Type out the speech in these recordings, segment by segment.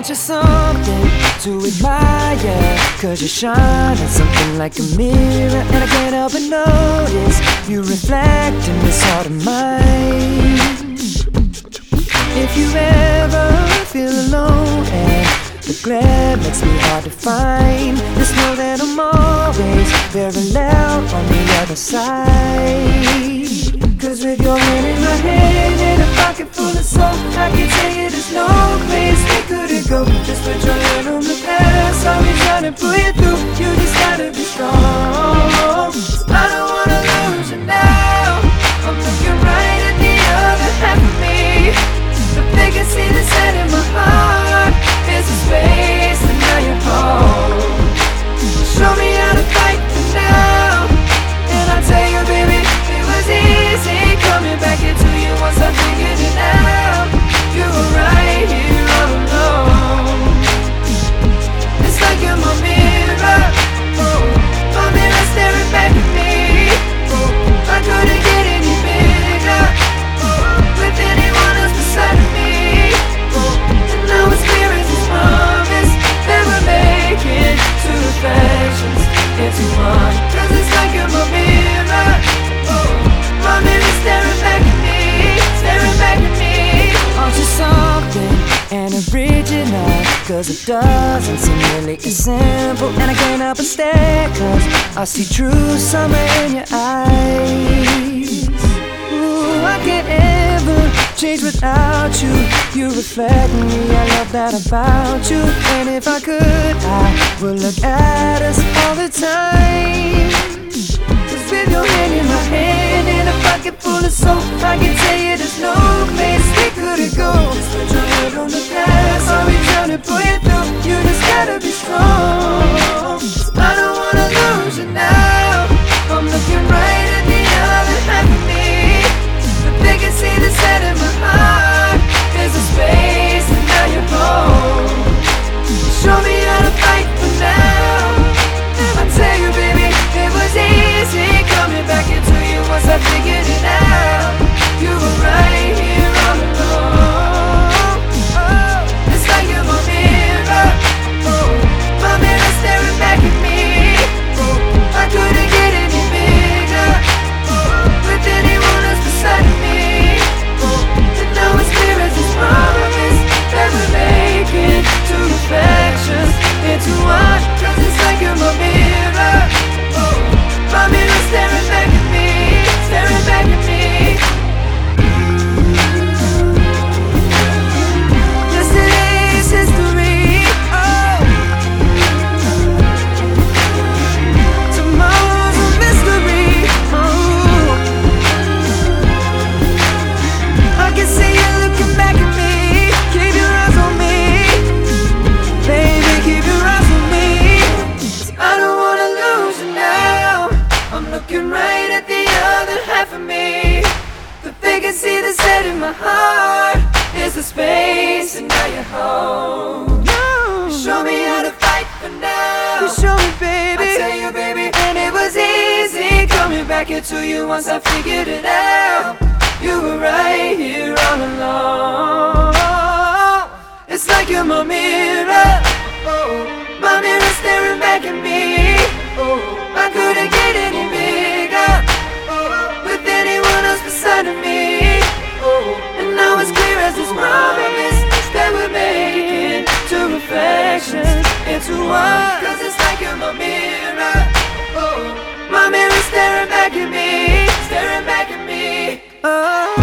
Aren't you something to admire? 'Cause you shine on something like a mirror, and I can't help but notice you reflect in this heart of mine. If you ever feel alone and the glare makes me hard to find, just know that I'm always very loud on the other side. 'Cause with your hand in my hand and a pocket full of soul, I can tell you there's no place we couldn't go. Just put your hand on the past, I'll be trying to pull you through. You just gotta be strong. I don't wanna lose you now. I'm looking right at the other half of me. The biggest see the set in my heart is a space, and now you're home. Show me how to fight for now, and I'll tell you, baby, it was easy coming back into you once I figured it out. You were right here all alone. It's like you're my mirror, oh, my mirror staring back at me. Oh, I couldn't get any bigger, oh, with anyone else beside of me. Oh, and now it's clear as this promise that we're making two reflections into one. 'Cause it's like you're my mirror, oh, my mirror staring back at me, staring back at me. Aren't you something and original? 'Cause it doesn't seem really as simple, and I can't help but stare, 'cause I see true summer in your eyes. Ooh, I can't ever change without you. You reflect me, I love that about you. And if I could, I would look at us all the time. 'Cause with your hand in my hand and a pocket full of soap, I can tell you there's no place we couldn't go. Just put your head on the past, I'll be trying to pull you through. You just gotta be strong. I don't wanna lose you now. I'm looking right at the other half of me. The biggest see the set in my heart is a space, and now you're home. Show me how to fight for now, and I tell you, baby, it was easy coming back into you once I figured it out. You were right here all along. Oh, it's like you're my mirror, oh, my mirror staring back at me. Oh, I couldn't get any bigger, oh, with anyone else beside of me. Oh, and now it's clear as this promise that we're making two reflections into one. 'Cause it's like you're my mirror, oh, my mirror staring back at me, staring back at me. Yesterday's history, oh, tomorrow's a mystery, oh. I can see you looking back at me. Keep your eyes on me, baby, keep your eyes on me. I don't wanna lose you now. I'm looking right at the other half of me. The biggest see the set in my heart is the space, and now you're home. You show me how to fight for now. You show me, baby. I tell you, baby, and it was easy coming back into you once I figured it out. You were right here all along. It's like you're my mirror, oh, my mirror staring back at me. Oh, I couldn't get any bigger, oh, with anyone else beside of me. Oh, and now it's clear as this promise that we're making two reflections into one. 'Cause it's like you're my mirror, oh, my mirror staring back at me, staring back at me. Oh.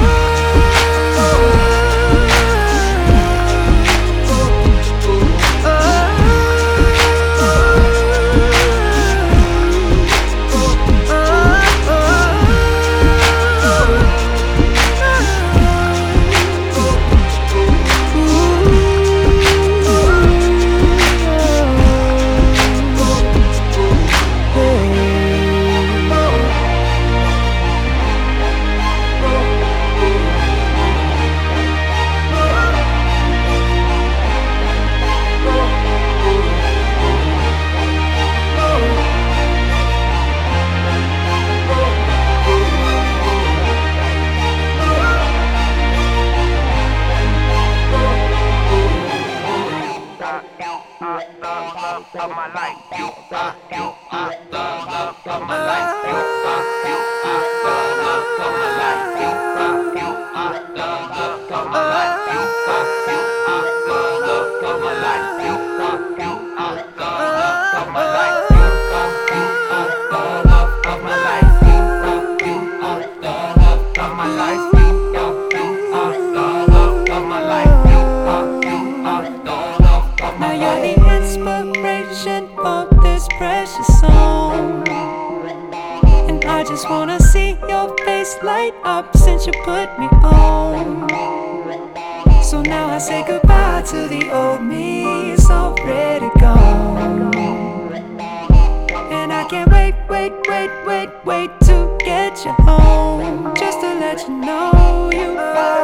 of my life. You are the love of my life. You are the love of my life. You are the love of my life. You are the love of my life. You are the love of my life. You are the love of my life. You are the love of my life. You are the love of my life. Now you're the inspiration for this precious song, and I just wanna see your face light up since you put me on. So now I say goodbye to the old me, it's already gone. And I can't wait to get you home, just to let you know you are.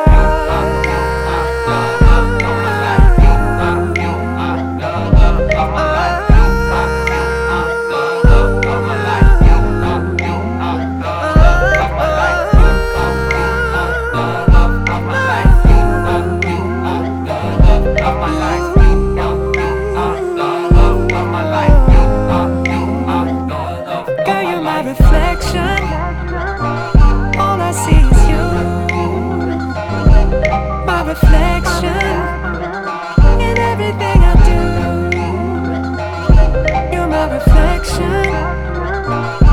Reflection, all I see is you. My reflection in everything I do. You're my reflection.